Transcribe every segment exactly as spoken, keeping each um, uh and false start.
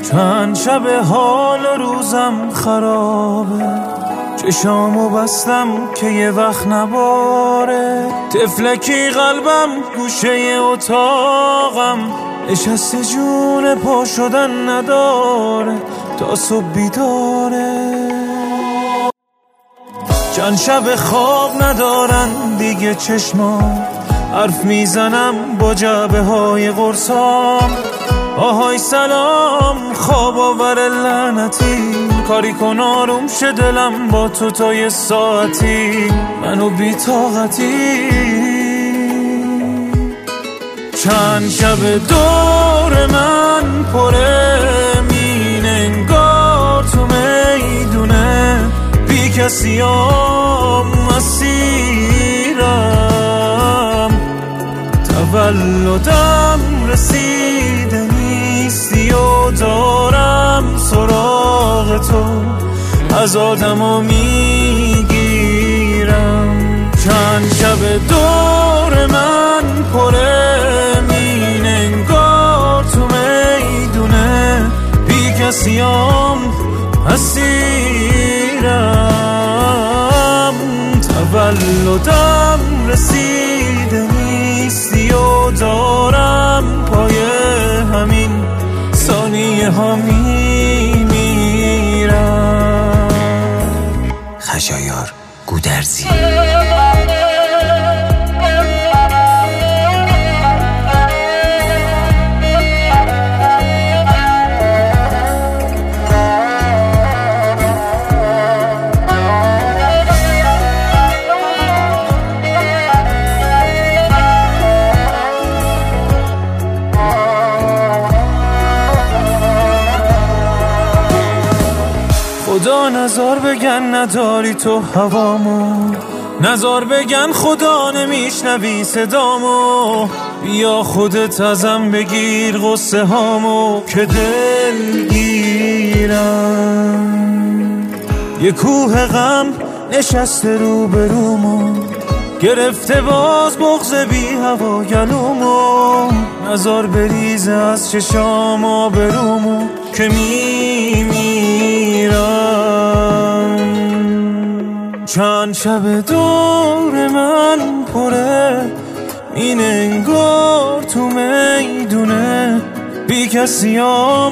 چند شب حال و روزم خرابه، چشامو بستم که یه وقت نباره. تفلکی قلبم گوشه اتاقم نشسته، جون پا شدن نداره، تا صبح بیداره. چند شب خواب ندارن دیگه چشمام، حرف میزنم با جعبه های قرصام. آهای سلام خواب آور لعنتی، کاری کن آروم شه دلم با تو تا یه ساعتی، منو بی طاقتی. چند شب دور من پره مین انگار تو میدونه، بی کسی هم مسیرم. تولدم رسیده نیستی و دارم سراغ تو، از آدما میگیرم. چند شب دور من پره مین انگار تو میدونه، بی کسی هم اسیرم. تولدم رسیده نیستی و دارم پای همین ثانیه ها میمیرم. خشایار گودرزی. خدا نزار بگن نداری تو هوامو، نزار بگن خدا نمیشنوی صدامو. بیا خودت ازم بگیر غصه هامو که دل گیرم. یه کوه غم نشسته رو به رومو، گرفته باز بغض بی هوا گلومو. نزار بریزه از چشام آبرومو که میمیرم. چند شب دور من پره این انگار تو میدونه، بی کسی هم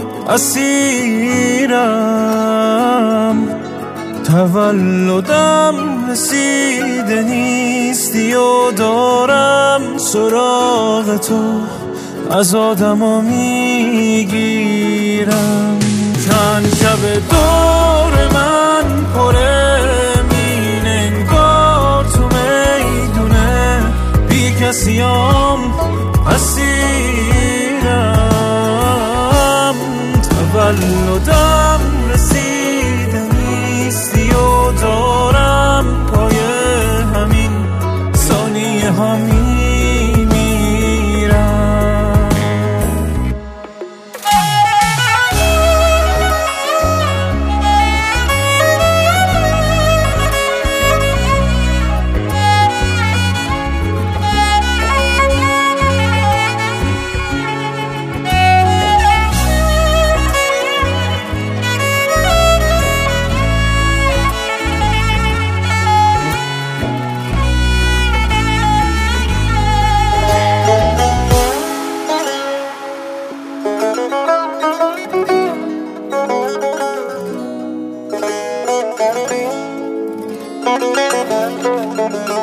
اسیرم. تولدم رسیده نیستی و دارم سراغ تو، از آدما میگیرم. چند شب دور من پره مین انگار تو میدونه، بی کسی هم اسیرم. تولدم رسیده نیستی و دارم پای همین ثانیه ها میمیرم. Thank you.